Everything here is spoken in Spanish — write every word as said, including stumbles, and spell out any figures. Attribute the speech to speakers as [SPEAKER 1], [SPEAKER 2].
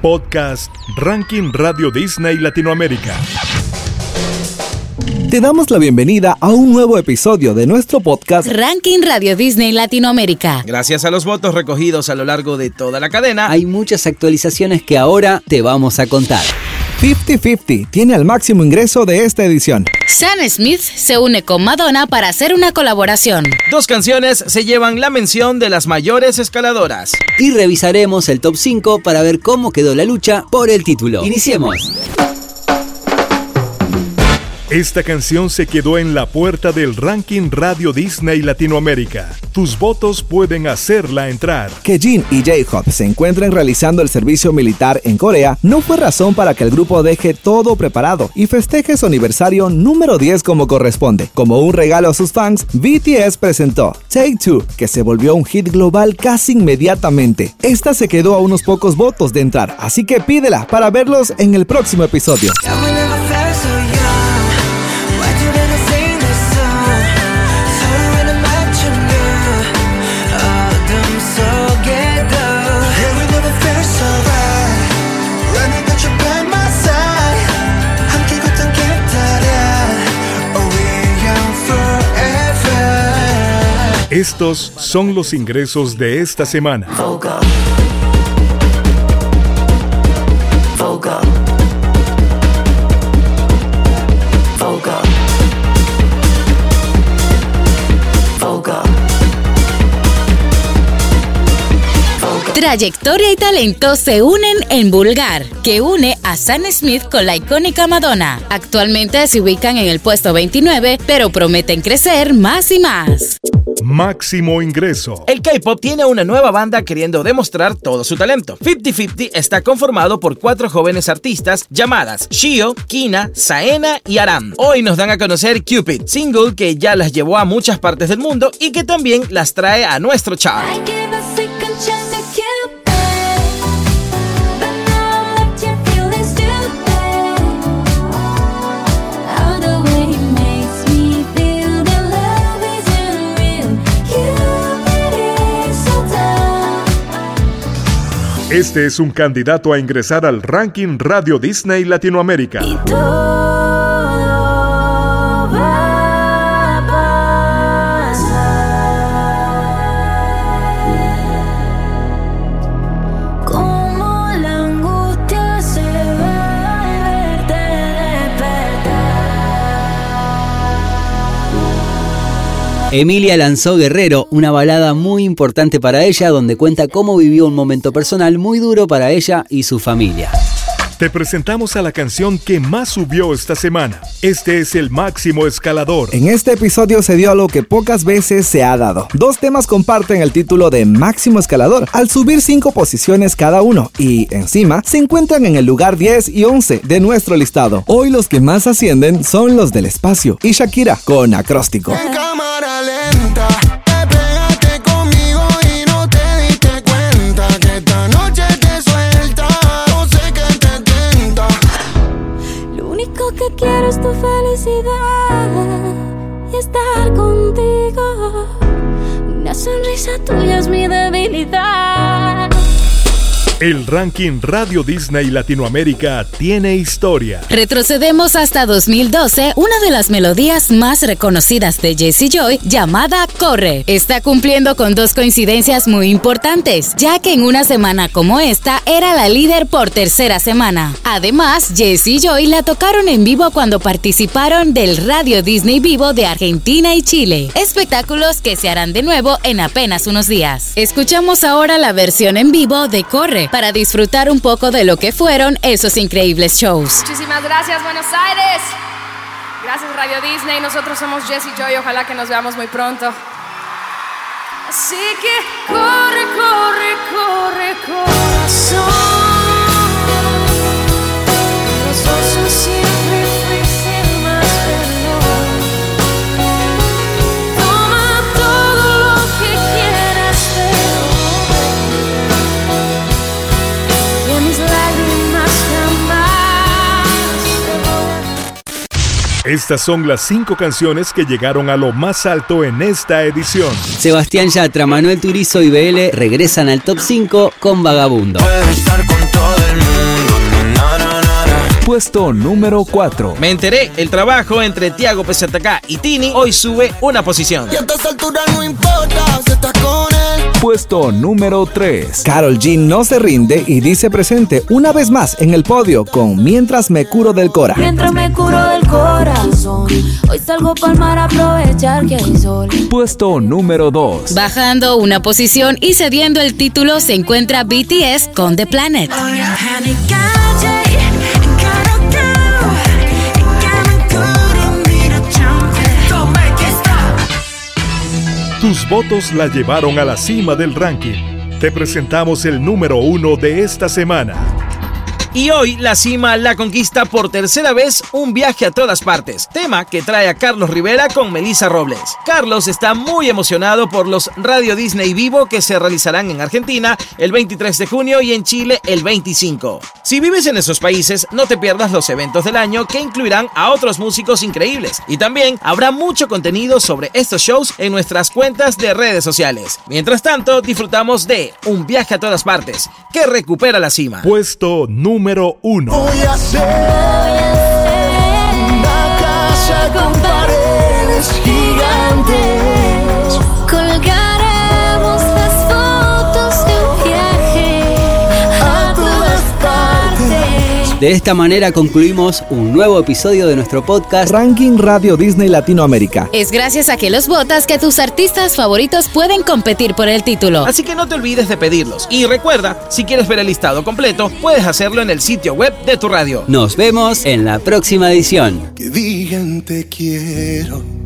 [SPEAKER 1] Podcast Ranking Radio Disney Latinoamérica.
[SPEAKER 2] Te damos la bienvenida a un nuevo episodio de nuestro podcast
[SPEAKER 3] Ranking Radio Disney Latinoamérica.
[SPEAKER 4] Gracias a los votos recogidos a lo largo de toda la cadena,
[SPEAKER 5] hay muchas actualizaciones que ahora te vamos a contar.
[SPEAKER 2] cincuenta cincuenta tiene el máximo ingreso de esta edición.
[SPEAKER 3] Sam Smith se une con Madonna para hacer una colaboración.
[SPEAKER 4] Dos canciones se llevan la mención de las mayores escaladoras.
[SPEAKER 5] Y revisaremos el top cinco para ver cómo quedó la lucha por el título. Iniciemos.
[SPEAKER 1] Esta canción se quedó en la puerta del Ranking Radio Disney Latinoamérica. Tus votos pueden hacerla entrar.
[SPEAKER 2] Que Jin y J-Hope se encuentren realizando el servicio militar en Corea no fue razón para que el grupo deje todo preparado y festeje su aniversario número diez como corresponde. Como un regalo a sus fans, B T S presentó Take Two, que se volvió un hit global casi inmediatamente. Esta se quedó a unos pocos votos de entrar, así que pídela para verlos en el próximo episodio.
[SPEAKER 1] Estos son los ingresos de esta semana.
[SPEAKER 6] Vogue. Vogue. Vogue. Vogue.
[SPEAKER 3] Trayectoria y talento se unen en Vulgar, que une a Sam Smith con la icónica Madonna. Actualmente se ubican en el puesto veintinueve, pero prometen crecer más y más.
[SPEAKER 1] Máximo ingreso.
[SPEAKER 4] El K-pop tiene una nueva banda queriendo demostrar todo su talento. cincuenta cincuenta está conformado por cuatro jóvenes artistas llamadas Shio, Kina, Saena y Aram. Hoy nos dan a conocer Cupid, single que ya las llevó a muchas partes del mundo y que también las trae a nuestro chart.
[SPEAKER 1] Este es un candidato a ingresar al Ranking Radio Disney Latinoamérica.
[SPEAKER 6] Y todo va a pasar. Como la angustia se va a verte despertar.
[SPEAKER 5] Emilia lanzó Guerrero, una balada muy importante para ella, donde cuenta cómo vivió un momento personal muy duro para ella y su familia.
[SPEAKER 1] Te presentamos a la canción que más subió esta semana. Este es el máximo escalador.
[SPEAKER 2] En este episodio se dio algo que pocas veces se ha dado. Dos temas comparten el título de máximo escalador, al subir cinco posiciones cada uno, y encima se encuentran en el lugar diez y once de nuestro listado. Hoy los que más ascienden son los del espacio y Shakira con Acróstico.
[SPEAKER 7] En cámara lenta, te pegaste conmigo y no te diste cuenta que esta noche te suelta, no sé qué te tienta.
[SPEAKER 6] Lo único que quiero es tu felicidad y estar contigo. Una sonrisa tuya es mi debilidad.
[SPEAKER 1] El Ranking Radio Disney Latinoamérica tiene historia.
[SPEAKER 3] Retrocedemos hasta dos mil doce, una de las melodías más reconocidas de Jessie Joy, llamada Corre, está cumpliendo con dos coincidencias muy importantes, ya que en una semana como esta era la líder por tercera semana. Además, Jessie Joy la tocaron en vivo cuando participaron del Radio Disney Vivo de Argentina y Chile, espectáculos que se harán de nuevo en apenas unos días. Escuchamos ahora la versión en vivo de Corre, para disfrutar un poco de lo que fueron esos increíbles shows.
[SPEAKER 8] Muchísimas gracias, Buenos Aires. Gracias, Radio Disney. Nosotros somos Jessie Joy. Ojalá que nos veamos muy pronto. Así que corre, corre, corre, corazón. Los osos siempre fuiste más veloz. Toma todo lo que quieras, pero y a mis lágrimas jamás.
[SPEAKER 1] Estas son las cinco canciones que llegaron a lo más alto en esta edición.
[SPEAKER 5] Sebastián Yatra, Manuel Turizo y B L regresan al top cinco con Vagabundo.
[SPEAKER 7] Puedo estar con todo el mundo.
[SPEAKER 2] Puesto número cuatro.
[SPEAKER 4] Me enteré, el trabajo entre Tiago P Z K y Tini hoy sube una posición.
[SPEAKER 7] Y a esta altura no importa si estás con él.
[SPEAKER 2] Puesto número tres. Karol G no se rinde y dice presente una vez más en el podio con Mientras me curo del cora.
[SPEAKER 6] Mientras me curo del corazón, hoy salgo pa'l mar a aprovechar que hay sol.
[SPEAKER 2] Puesto número dos.
[SPEAKER 3] Bajando una posición y cediendo el título se encuentra B T S con The Planet.
[SPEAKER 1] Tus votos la llevaron a la cima del ranking. Te presentamos el número uno de esta semana.
[SPEAKER 4] Y hoy la cima la conquista por tercera vez Un viaje a todas partes, tema que trae a Carlos Rivera con Melissa Robles. Carlos está muy emocionado por los Radio Disney Vivo que se realizarán en Argentina el veintitrés de junio y en Chile el veinticinco. Si vives en esos países, no te pierdas los eventos del año que incluirán a otros músicos increíbles. Y también habrá mucho contenido sobre estos shows en nuestras cuentas de redes sociales. Mientras tanto, disfrutamos de Un viaje a todas partes, que recupera la cima.
[SPEAKER 1] Puesto número Número uno.
[SPEAKER 7] Voy a hacer una casa con paredes gigantes.
[SPEAKER 6] Colgaremos las fotos de un viaje a todas partes.
[SPEAKER 5] De esta manera concluimos un nuevo episodio de nuestro podcast
[SPEAKER 2] Ranking Radio Disney Latinoamérica.
[SPEAKER 3] Es gracias a que los votas que tus artistas favoritos pueden competir por el título.
[SPEAKER 4] Así que no te olvides de pedirlos. Y recuerda, si quieres ver el listado completo, puedes hacerlo en el sitio web de tu radio.
[SPEAKER 5] Nos vemos en la próxima edición.
[SPEAKER 7] Que digan te quiero.